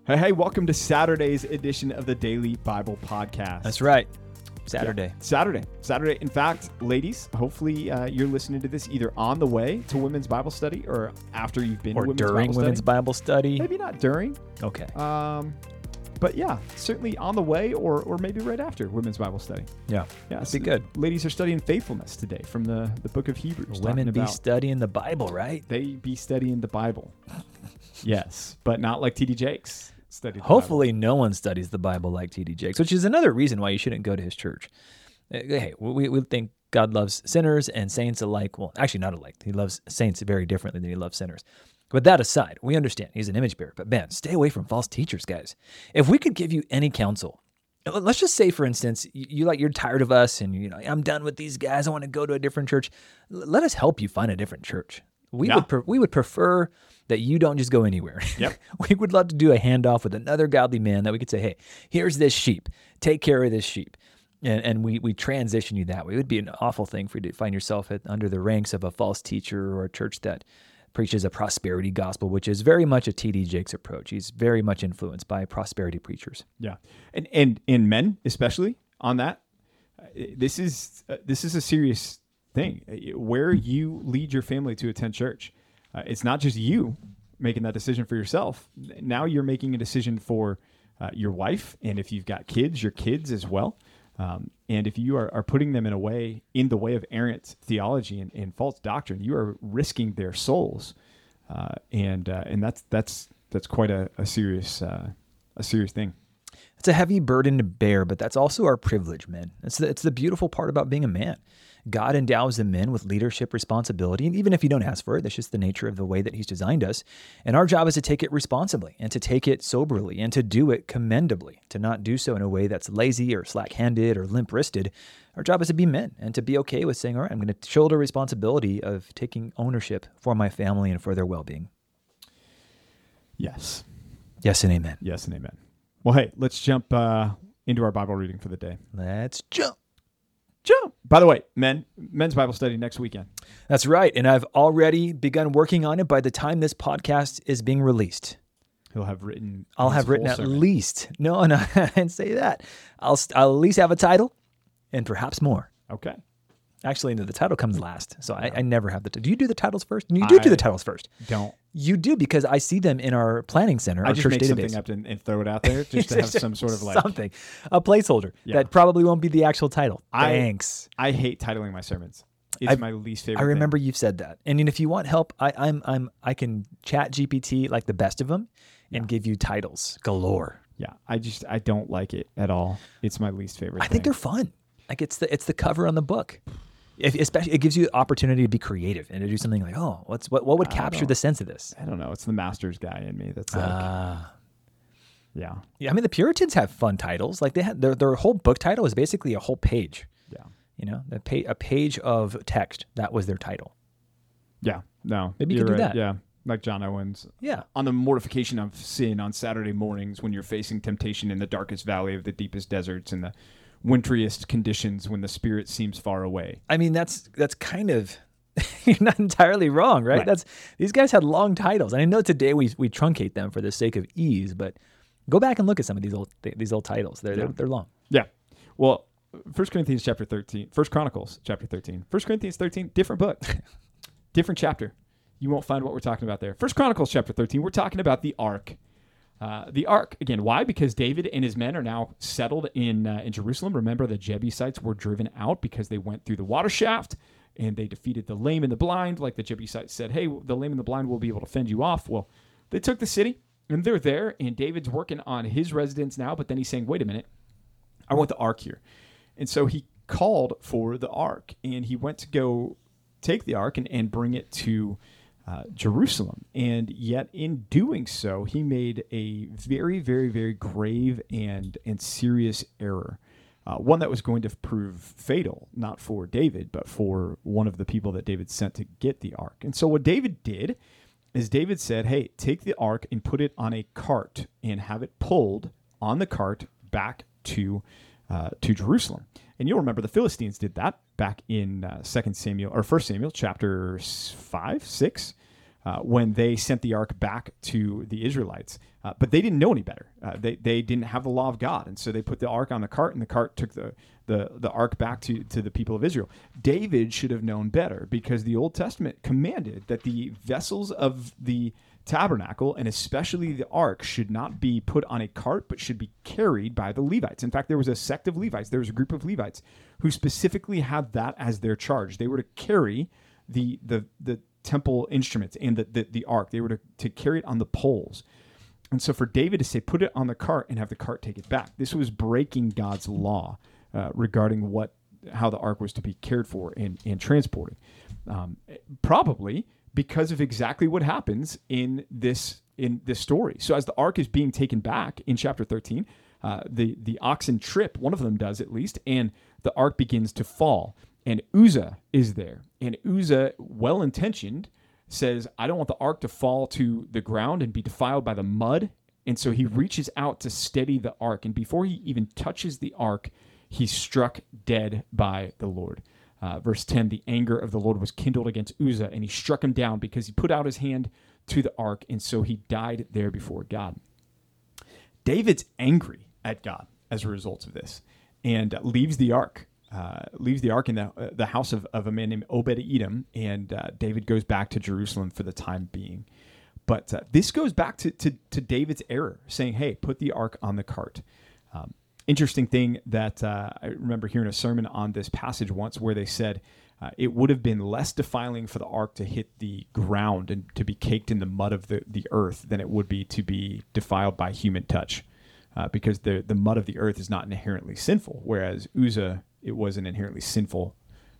Hey, welcome to Saturday's edition of the Daily Bible Podcast. That's right. Saturday. Yeah, Saturday. In fact, ladies, hopefully you're listening to this either on the way to women's Bible study or after you've been to women's during Bible study. women's Bible study. Maybe not during. Okay. But yeah, certainly on the way or maybe right after women's Bible study. Yeah. That'd be good. Ladies are studying faithfulness today from the book of Hebrews. Women be studying the Bible, right? They be studying the Bible. Yes, but not like T.D. Jakes studied the Hopefully no one studies the Bible like T.D. Jakes, which is another reason why you shouldn't go to his church. Hey, we think God loves sinners and saints alike. Well, actually not alike. He loves saints very differently than he loves sinners. But that aside, we understand he's an image bearer. But man, stay away from false teachers, guys. If we could give you any counsel, let's just say, for instance, you're tired of us and I'm done with these guys. I want to go to a different church. Let us help you find a different church. We would prefer that you don't just go anywhere. Yep. We would love to do a handoff with another godly man that we could say, hey, here's this sheep. Take care of this sheep. And we transition you that way. It would be an awful thing for you to find yourself under the ranks of a false teacher or a church that preaches a prosperity gospel, which is very much a T.D. Jakes approach. He's very much influenced by prosperity preachers. Yeah. And in men, especially on that, this is a serious thing. Where you lead your family to attend church, it's not just you making that decision for yourself. Now you're making a decision for your wife, and if you've got kids, your kids as well. And if you are putting them in the way of errant theology and false doctrine, you are risking their souls, and that's quite a serious thing. It's a heavy burden to bear, but that's also our privilege, men. It's the beautiful part about being a man. God endows the men with leadership responsibility, and even if you don't ask for it, that's just the nature of the way that he's designed us. And our job is to take it responsibly and to take it soberly and to do it commendably, to not do so in a way that's lazy or slack-handed or limp-wristed. Our job is to be men and to be okay with saying, all right, I'm going to shoulder responsibility of taking ownership for my family and for their well-being. Yes. Yes and amen. Yes and amen. Well, hey, let's jump into our Bible reading for the day. Let's jump. By the way, men's Bible study next weekend. That's right. And I've already begun working on it by the time this podcast is being released. I'll have written at least. No, I didn't say that. I'll at least have a title and perhaps more. Okay. Actually, no, the title comes last. So I never have the title. Do you do the titles first? You do the titles first. Don't. You do, because I see them in our planning center, our church database. I just make something up and throw it out there just to have some sort of something, a placeholder that probably won't be the actual title. Thanks. I hate titling my sermons. It's my least favorite. I remember you've said that. And if you want help, I can chat GPT like the best of them and give you titles galore. Yeah, I don't like it at all. It's my least favorite. I think they're fun. Like it's the cover on the book. Especially, it gives you the opportunity to be creative and to do something like, what would capture the sense of this? I don't know. It's the master's guy in me that's like, yeah. I mean, the Puritans have fun titles. Like they had their whole book title is basically a whole page. Yeah. A page of text. That was their title. Yeah. No. Maybe you could do that. Yeah. Like John Owens. Yeah. On the mortification of sin on Saturday mornings when you're facing temptation in the darkest valley of the deepest deserts and the wintriest conditions when the spirit seems far away. I mean, that's kind of, you're not entirely wrong, right? These guys had long titles. And I know today we truncate them for the sake of ease, but go back and look at some of these old titles. They're long. Yeah. Well, 1 Corinthians chapter 13, 1 Chronicles chapter 13, 1 Corinthians 13, different book, different chapter. You won't find what we're talking about there. 1 Chronicles chapter 13, we're talking about the ark. The ark, again, why? Because David and his men are now settled in Jerusalem. Remember, the Jebusites were driven out because they went through the water shaft and they defeated the lame and the blind. Like the Jebusites said, hey, the lame and the blind will be able to fend you off. Well, they took the city and they're there, and David's working on his residence now, but then he's saying, wait a minute, I want the ark here. And so he called for the ark, and he went to go take the ark and bring it to Jerusalem. And yet in doing so, he made a very, very, very grave and serious error. One that was going to prove fatal, not for David, but for one of the people that David sent to get the ark. And so what David did is David said, hey, take the ark and put it on a cart and have it pulled on the cart back to Jerusalem. And you'll remember the Philistines did that back in 1 Samuel chapter 5, 6. when they sent the ark back to the Israelites. But they didn't know any better. They didn't have the law of God. And so they put the ark on the cart, and the cart took the ark back to the people of Israel. David should have known better, because the Old Testament commanded that the vessels of the tabernacle, and especially the ark, should not be put on a cart, but should be carried by the Levites. In fact, there was a sect of Levites, there was a group of Levites who specifically had that as their charge. They were to carry the temple instruments and the ark. They were to carry it on the poles. And so for David to say, put it on the cart and have the cart take it back, this was breaking God's law regarding how the ark was to be cared for and transported. Probably because of exactly what happens in this story. So as the ark is being taken back in chapter 13, the oxen trip, one of them does at least, and the ark begins to fall. And Uzzah is there. And Uzzah, well-intentioned, says, I don't want the ark to fall to the ground and be defiled by the mud. And so he reaches out to steady the ark. And before he even touches the ark, he's struck dead by the Lord. Verse 10, the anger of the Lord was kindled against Uzzah, and he struck him down because he put out his hand to the ark, and so he died there before God. David's angry at God as a result of this, and leaves the ark. Leaves the ark in the house of a man named Obed-Edom, and David goes back to Jerusalem for the time being. But this goes back to David's error, saying, hey, put the ark on the cart. Interesting thing that I remember hearing a sermon on this passage once where they said it would have been less defiling for the ark to hit the ground and to be caked in the mud of the earth than it would be to be defiled by human touch, because the mud of the earth is not inherently sinful, whereas Uzzah, it was an inherently sinful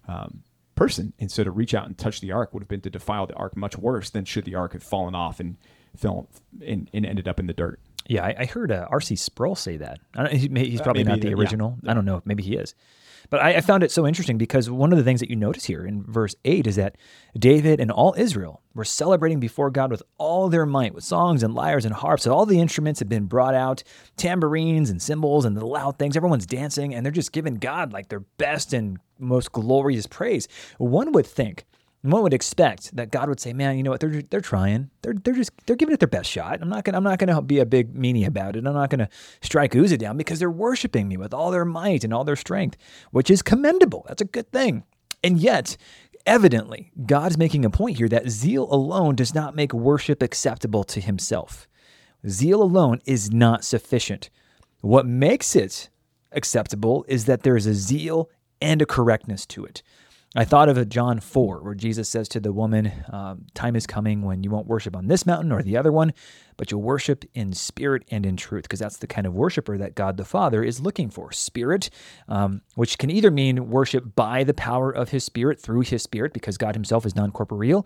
person. And so to reach out and touch the ark would have been to defile the ark much worse than should the ark have fallen off and fell and ended up in the dirt. Yeah, I heard R.C. Sproul say that. He's probably not the original. Yeah. I don't know. Maybe he is. But I found it so interesting because one of the things that you notice here in verse 8 is that David and all Israel were celebrating before God with all their might, with songs and lyres and harps. So all the instruments had been brought out, tambourines and cymbals and the loud things. Everyone's dancing, and they're just giving God like their best and most glorious praise. One would think, one would expect that God would say, "Man, you know what? They're trying. They're giving it their best shot. I'm not gonna be a big meanie about it. I'm not gonna strike Uzzah down because they're worshiping me with all their might and all their strength, which is commendable. That's a good thing." And yet, evidently, God's making a point here that zeal alone does not make worship acceptable to Himself. Zeal alone is not sufficient. What makes it acceptable is that there is a zeal and a correctness to it. I thought of John 4, where Jesus says to the woman, time is coming when you won't worship on this mountain or the other one, but you'll worship in spirit and in truth, because that's the kind of worshiper that God the Father is looking for. Spirit, which can either mean worship by the power of His Spirit, through His Spirit, because God Himself is non-corporeal,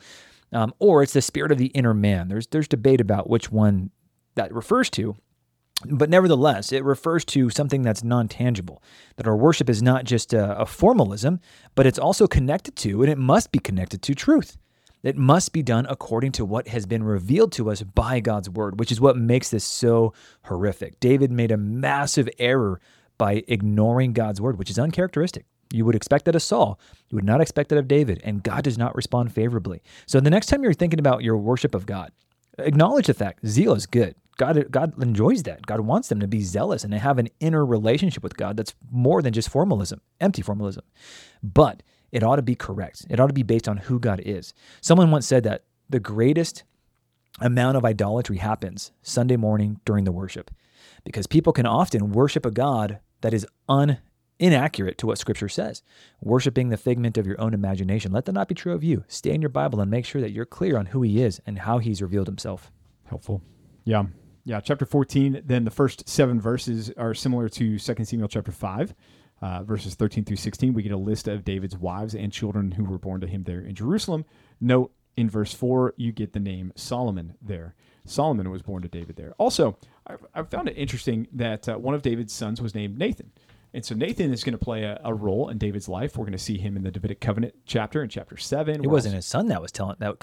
or it's the spirit of the inner man. There's debate about which one that refers to. But nevertheless, it refers to something that's non-tangible, that our worship is not just a formalism, but it's also connected to, and it must be connected to, truth. It must be done according to what has been revealed to us by God's word, which is what makes this so horrific. David made a massive error by ignoring God's word, which is uncharacteristic. You would expect that of Saul. You would not expect that of David, and God does not respond favorably. So the next time you're thinking about your worship of God, acknowledge the fact zeal is good. God enjoys that. God wants them to be zealous and to have an inner relationship with God that's more than just formalism, empty formalism. But it ought to be correct. It ought to be based on who God is. Someone once said that the greatest amount of idolatry happens Sunday morning during the worship, because people can often worship a God that is inaccurate to what Scripture says, worshiping the figment of your own imagination. Let that not be true of you. Stay in your Bible and make sure that you're clear on who He is and how He's revealed Himself. Helpful. Yeah, chapter 14, then the first 7 verses are similar to 2 Samuel chapter 5, verses 13 through 16. We get a list of David's wives and children who were born to him there in Jerusalem. Note, in verse 4, you get the name Solomon there. Solomon was born to David there. Also, I've found it interesting that one of David's sons was named Nathan. And so Nathan is going to play a role in David's life. We're going to see him in the Davidic covenant chapter in chapter 7. It wasn't his son that was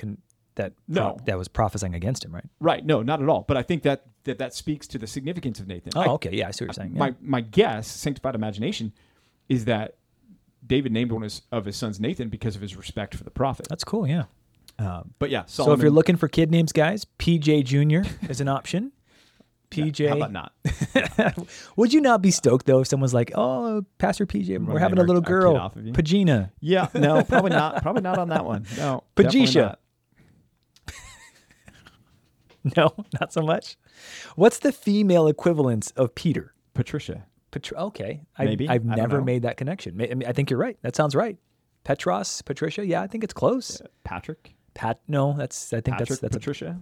that was prophesying against him, right? Right. No, not at all. But I think that speaks to the significance of Nathan. Okay. Yeah, I see what you're saying. Yeah. My guess, sanctified imagination, is that David named one of his sons Nathan because of his respect for the prophet. That's cool, yeah. But yeah, So Solomon, if you're looking for kid names, guys, PJ Jr. is an option. PJ. how about not? Would you not be stoked though if someone's like, "Oh, Pastor PJ, we're having a name little our kid girl, off of you? Pagina." Yeah, no, probably not. Probably not on that one. No, definitely Pagisha. not. No, not so much. What's the female equivalence of Peter? Patricia. Okay, Maybe. I've I don't never know. made that connection. I mean, I think you're right. That sounds right. Petros, Patricia. Yeah, I think it's close. Patrick. No, that's. I think Patrick. that's a Patricia.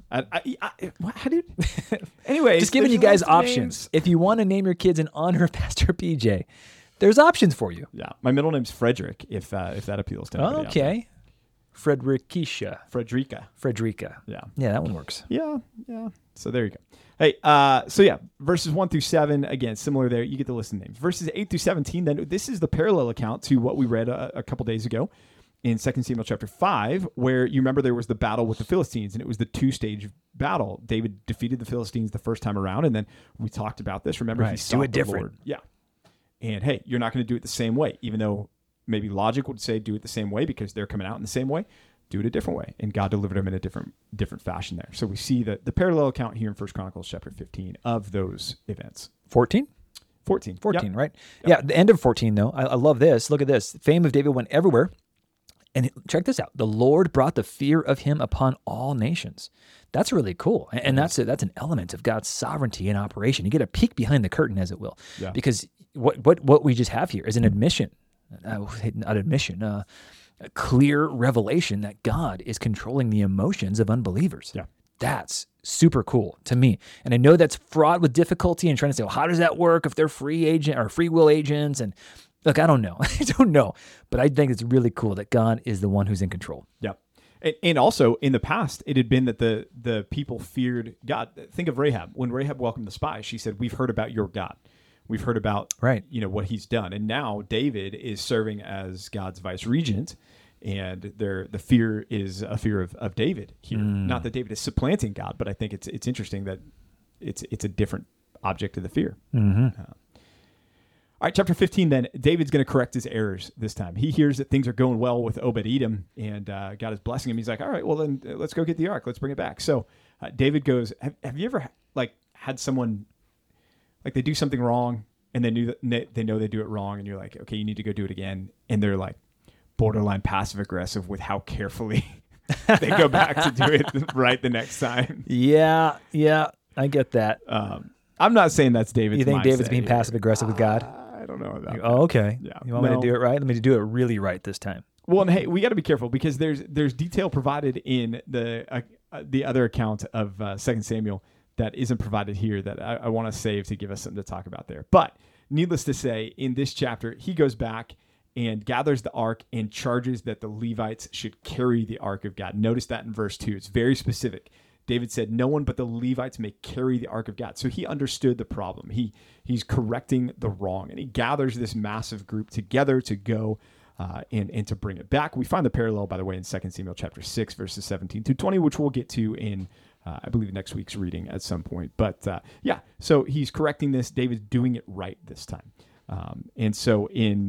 How do? Anyways, just giving there's you guys lots of options. names. If you want to name your kids in honor of Pastor PJ, there's options for you. Yeah, my middle name's Frederick. If that appeals to anybody out there. Okay. Frederica. Frederica. Yeah. Yeah, that one works. Yeah. So there you go. Hey, so yeah, verses 1 through 7, again, similar there. You get the list of names. Verses 8 through 17, then this is the parallel account to what we read a couple days ago in 2 Samuel chapter 5, where you remember there was the battle with the Philistines, and it was the two-stage battle. David defeated the Philistines the first time around, and then we talked about this. Remember, he Right. sought Do it the different. Lord. Yeah. And hey, you're not going to do it the same way, even though maybe logic would say do it the same way because they're coming out in the same way. Do it a different way, and God delivered him in a different fashion there. So we see the parallel account here in 1 Chronicles chapter 15 of those events. 14? 14. 14, Yep. right? Yeah, the end of 14, though. I love this. Look at this. Fame of David went everywhere. And check this out. The Lord brought the fear of him upon all nations. That's really cool. And that's an element of God's sovereignty in operation. You get a peek behind the curtain, as it will. Yeah. Because what we just have here is an admission, not admission, a clear revelation that God is controlling the emotions of unbelievers. Yeah. That's super cool to me. And I know that's fraught with difficulty and trying to say, well, how does that work if they're free agent or free will agents? And look, I don't know. I don't know. But I think it's really cool that God is the one who's in control. Yeah. And also in the past, it had been that the people feared God. Think of Rahab. When Rahab welcomed the spies, she said, "We've heard about your God. We've heard about what he's done." And now David is serving as God's vice regent, and the fear is a fear of David here. Not that David is supplanting God, but I think it's interesting that it's a different object of the fear. Mm-hmm. All right, chapter 15 then, David's going to correct his errors this time. He hears that things are going well with Obed-Edom, and God is blessing him. He's like, all right, well then let's go get the ark. Let's bring it back. So David goes, have you ever had someone, they do something wrong, and they know they do it wrong, and you're like, okay, you need to go do it again. And they're like borderline passive-aggressive with how carefully they go back to do it right the next time. Yeah, I get that. I'm not saying that's David's You think David's mindset being here. passive-aggressive with God? I don't know about that. Oh, okay. Yeah. You want me to do it right? Let me do it really right this time. Well, and hey, we got to be careful because there's detail provided in the other account of 2 Samuel that isn't provided here that I want to save to give us something to talk about there. But needless to say, in this chapter, he goes back and gathers the ark and charges that the Levites should carry the ark of God. Notice that in verse 2. It's very specific. David said, "No one but the Levites may carry the ark of God." So he understood the problem. He's correcting the wrong, and he gathers this massive group together to go and to bring it back. We find the parallel, by the way, in 2 Samuel chapter 6, verses 17 to 20, which we'll get to in, I believe, next week's reading at some point. But so he's correcting this. David's doing it right this time. And so in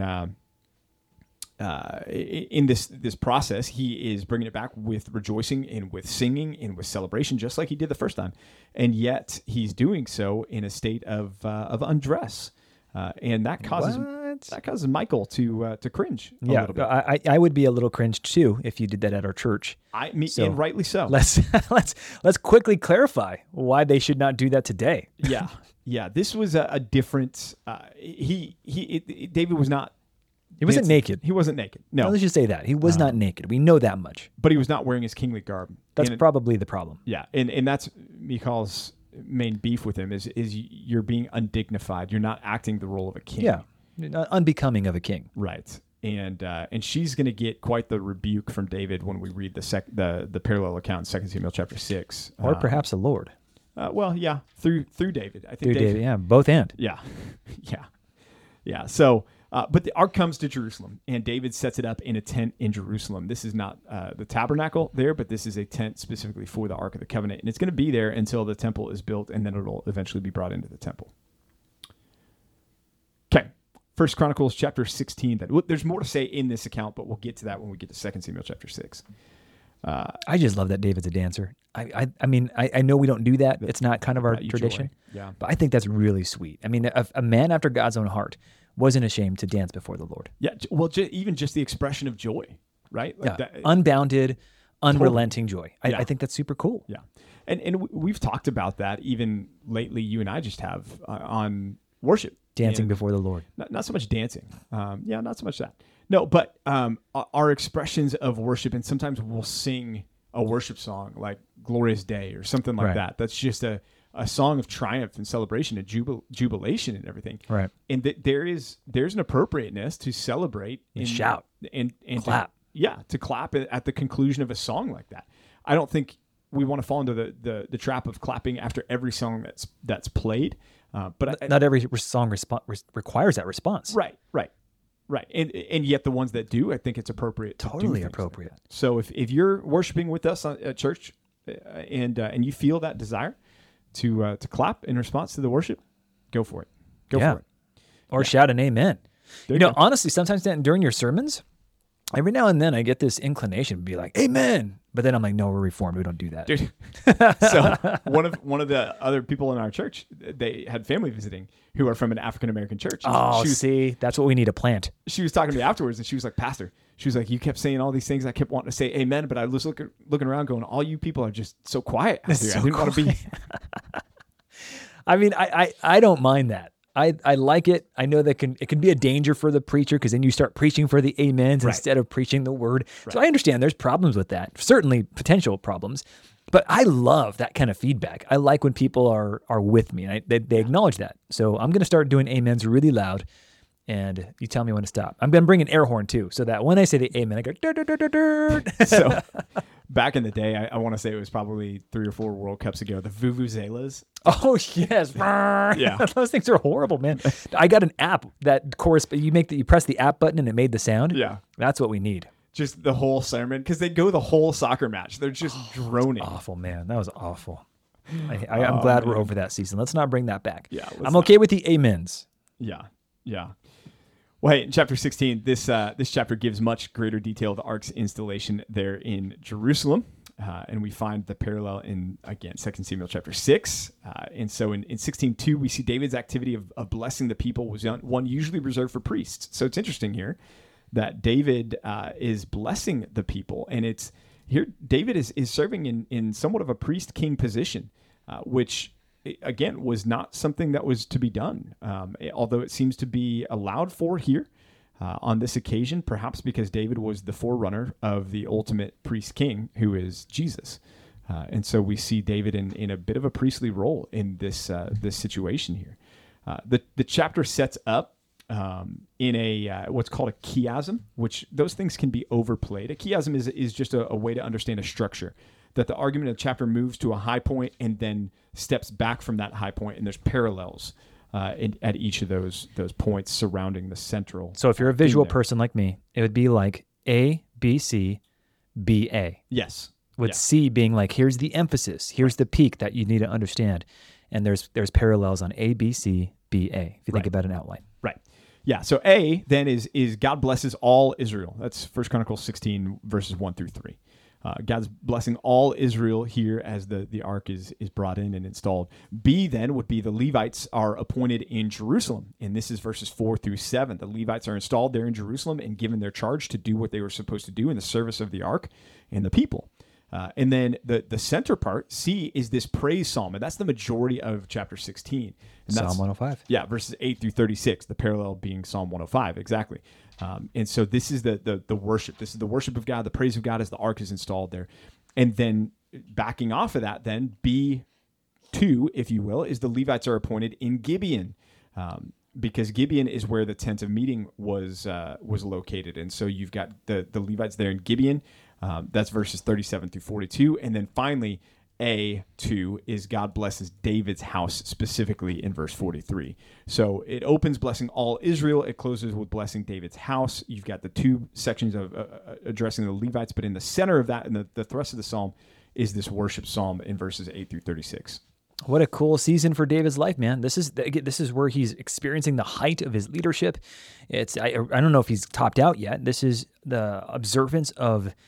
this process, he is bringing it back with rejoicing and with singing and with celebration, just like he did the first time. And yet he's doing so in a state of undress, and that causes Michael to cringe a little bit. I would be a little cringed too if you did that at our church. And rightly so. Let's quickly clarify why they should not do that today. Yeah. This was a different. David was not. He wasn't naked. He wasn't naked. No. Let's just say that. He was not naked. We know that much. But he was not wearing his kingly garb. That's probably the problem. Yeah. And that's Michal's main beef with him is you're being undignified. You're not acting the role of a king. Yeah. Unbecoming of a king. Right. And she's going to get quite the rebuke from David when we read the parallel account in 2 Samuel chapter 6. Or perhaps the Lord. Through David. I think through David, yeah. Both and. Yeah. Yeah. So... but the ark comes to Jerusalem, and David sets it up in a tent in Jerusalem. This is not the tabernacle there, but this is a tent specifically for the Ark of the Covenant. And it's going to be there until the temple is built, and then it'll eventually be brought into the temple. Okay, 1 Chronicles chapter 16. There's more to say in this account, but we'll get to that when we get to 2 Samuel chapter 6. I just love that David's a dancer. I mean, I know we don't do that. It's not kind of our tradition. Yeah. But I think that's really sweet. I mean, a man after God's own heart wasn't ashamed to dance before the Lord. Yeah. Well, even just the expression of joy, right? Like that, unbounded, unrelenting joy. Yeah. I think that's super cool. Yeah. And we've talked about that even lately. You and I just have on worship. Dancing before the Lord. Not so much dancing. Not so much that. No, but our expressions of worship, and sometimes we'll sing a worship song like Glorious Day or something like that. That's just a song of triumph and celebration and jubilation and everything. Right. And there's an appropriateness to celebrate and shout and clap. To clap at the conclusion of a song like that. I don't think we want to fall into the trap of clapping after every song that's played. But not every song requires that response. Right. And yet the ones that do, I think it's appropriate. Totally appropriate. Like so if you're worshiping with us at church and you feel that desire to clap in response to the worship, go for it. Go for it. Or shout an amen. There you go. Honestly, sometimes during your sermons, every now and then I get this inclination to be like, amen. But then I'm like, no, we're Reformed. We don't do that. Dude. So one of the other people in our church, they had family visiting who are from an African-American church. See, that's what we need to plant. She was talking to me afterwards and she was like, Pastor, she was like, you kept saying all these things. I kept wanting to say amen, but I was looking around going, all you people are just so quiet out here. I didn't want to be. I mean, I don't mind that. I like it. I know that it can be a danger for the preacher because then you start preaching for the amens instead of preaching the word. Right. So I understand there's problems with that, certainly potential problems, but I love that kind of feedback. I like when people are with me and they acknowledge that. So I'm going to start doing amens really loud and you tell me when to stop. I'm going to bring an air horn too so that when I say the amen, I go, dur, dur, dur, dur, dur. So back in the day, I want to say it was probably 3 or 4 World Cups ago, the vuvuzelas. Oh, yes. Yeah. Those things are horrible, man. I got an app that you press the app button and it made the sound. Yeah. That's what we need. Just the whole sermon, because they go the whole soccer match. They're just droning. Awful, man. That was awful. I'm glad we're over that season. Let's not bring that back. Yeah. I'm okay with the amens. Yeah. Well, hey, in chapter 16, this chapter gives much greater detail of the ark's installation there in Jerusalem. And we find the parallel in, again, 2 Samuel chapter 6. And so in 16:2, we see David's activity of blessing the people was one usually reserved for priests. So it's interesting here that David is blessing the people. And it's here David is serving in somewhat of a priest-king position, which, again, was not something that was to be done, although it seems to be allowed for here. On this occasion, perhaps because David was the forerunner of the ultimate priest king, who is Jesus. And so we see David in a bit of a priestly role in this situation here. The chapter sets up in a what's called a chiasm, which those things can be overplayed. A chiasm is just a way to understand a structure, that the argument of the chapter moves to a high point and then steps back from that high point, and there's parallels at each of those points surrounding the central. So if you're a visual person like me, it would be like A, B, C, B, A. Yes. With C being like, here's the emphasis, here's the peak that you need to understand. And there's parallels on A, B, C, B, A, if you think about an outline. Right. Yeah. So A then is God blesses all Israel. That's 1 Chronicles 16, verses 1 through 3. God's blessing all Israel here as the ark is brought in and installed. B then would be the Levites are appointed in Jerusalem. And this is verses 4 through 7. The Levites are installed there in Jerusalem and given their charge to do what they were supposed to do in the service of the ark and the people. And then the center part, C, is this praise psalm. And that's the majority of chapter 16. And Psalm 105. Yeah, verses 8 through 36, the parallel being Psalm 105, exactly. And so this is the worship. This is the worship of God, the praise of God as the ark is installed there. And then backing off of that, then B2, if you will, is the Levites are appointed in Gibeon. Because Gibeon is where the tent of meeting was located. And so you've got the Levites there in Gibeon. That's verses 37 through 42. And then finally, A2 is God blesses David's house specifically in verse 43. So it opens blessing all Israel. It closes with blessing David's house. You've got the two sections of addressing the Levites, but in the center of that, and the thrust of the psalm, is this worship psalm in verses 8 through 36. What a cool season for David's life, man. This is where he's experiencing the height of his leadership. I don't know if he's topped out yet. This is the observance of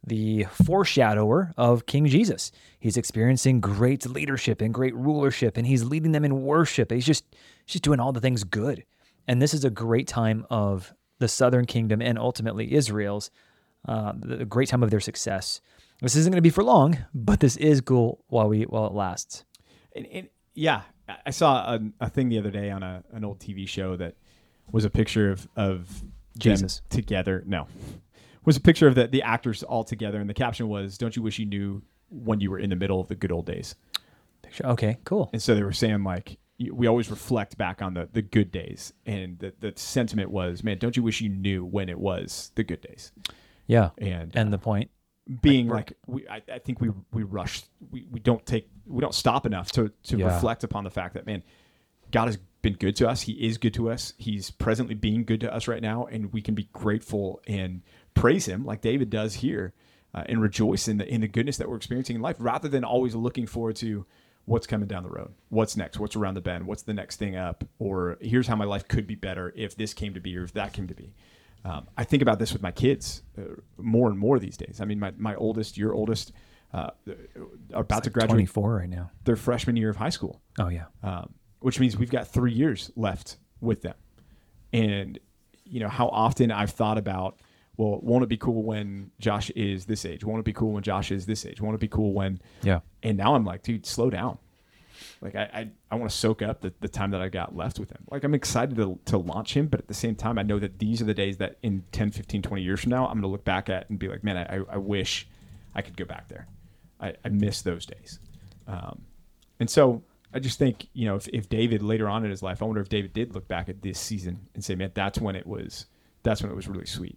the foreshadower of King Jesus. He's experiencing great leadership and great rulership, and he's leading them in worship. He's just doing all the things good. And this is a great time of the southern kingdom and ultimately Israel's, the great time of their success. This isn't going to be for long, but this is cool while it lasts. And yeah, I saw a thing the other day on an old TV show that was a picture of Jesus together. No, was a picture of the actors all together, and the caption was, "Don't you wish you knew when you were in the middle of the good old days?" Okay, cool. And so they were saying, like, we always reflect back on the good days, and the sentiment was, man, don't you wish you knew when it was the good days? Yeah, and the point being I think we rush, we don't stop enough to reflect upon the fact that, man, God has been good to us. He is good to us. He's presently being good to us right now, and we can be grateful and praise him like David does here, and rejoice in the goodness that we're experiencing in life, rather than always looking forward to what's coming down the road, what's next, what's around the bend, what's the next thing up, or here's how my life could be better if this came to be or if that came to be. I think about this with my kids more and more these days. I mean, my oldest, your oldest, are about to graduate. 24 right now. Their freshman year of high school. Oh, yeah. Which means we've got 3 years left with them. And, how often I've thought about, well, won't it be cool when Josh is this age? Won't it be cool when Josh is this age? Won't it be cool when... Yeah. And now I'm like, dude, slow down. Like, I want to soak up the time that I got left with him. Like, I'm excited to launch him, but at the same time, I know that these are the days that in 10, 15, 20 years from now, I'm going to look back at and be like, man, I wish I could go back there. I miss those days. And so I just think, if David later on in his life, I wonder if David did look back at this season and say, man, that's when it was really sweet.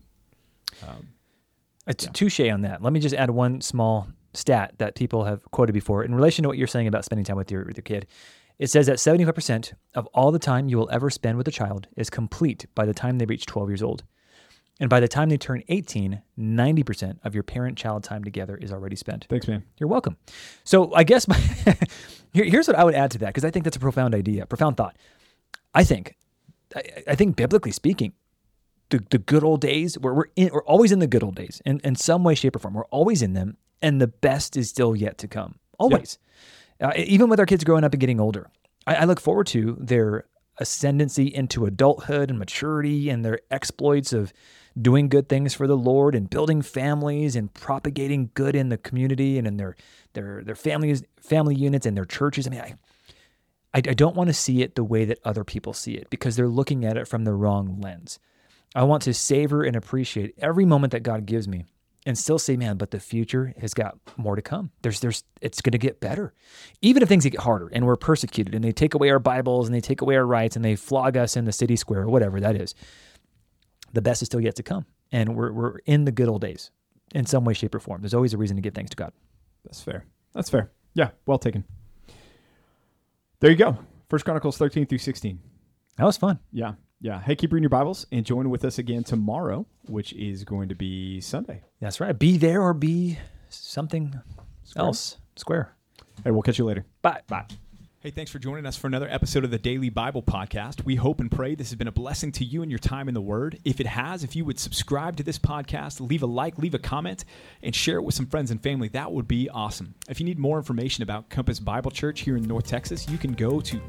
Touche on that. Let me just add one small stat that people have quoted before in relation to what you're saying about spending time with your kid. It says that 75% of all the time you will ever spend with a child is complete by the time they reach 12 years old. And by the time they turn 18, 90% of your parent-child time together is already spent. Thanks, man. You're welcome. So I guess here's what I would add to that, because I think that's a profound idea, profound thought. I think biblically speaking, the good old days, we're always in the good old days in some way, shape, or form. We're always in them, and the best is still yet to come. Always. Yeah. Even with our kids growing up and getting older, I look forward to their ascendancy into adulthood and maturity and their exploits of doing good things for the Lord and building families and propagating good in the community and in their family units and their churches. I mean, I don't want to see it the way that other people see it, because they're looking at it from the wrong lens. I want to savor and appreciate every moment that God gives me and still say, man, but the future has got more to come. It's going to get better. Even if things get harder and we're persecuted and they take away our Bibles and they take away our rights and they flog us in the city square or whatever that is, the best is still yet to come. And we're in the good old days in some way, shape, or form. There's always a reason to give thanks to God. That's fair. Yeah, well taken. There you go. 1 Chronicles 13 through 16. That was fun. Yeah. Hey, keep reading your Bibles and join with us again tomorrow, which is going to be Sunday. That's right. Be there or be something else. Square. Hey, we'll catch you later. Bye. Hey, thanks for joining us for another episode of the Daily Bible Podcast. We hope and pray this has been a blessing to you and your time in the Word. If it has, if you would subscribe to this podcast, leave a like, leave a comment, and share it with some friends and family, that would be awesome. If you need more information about Compass Bible Church here in North Texas, you can go to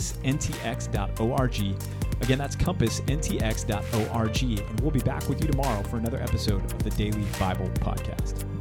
compassntx.org. Again, that's compassntx.org, and we'll be back with you tomorrow for another episode of the Daily Bible Podcast.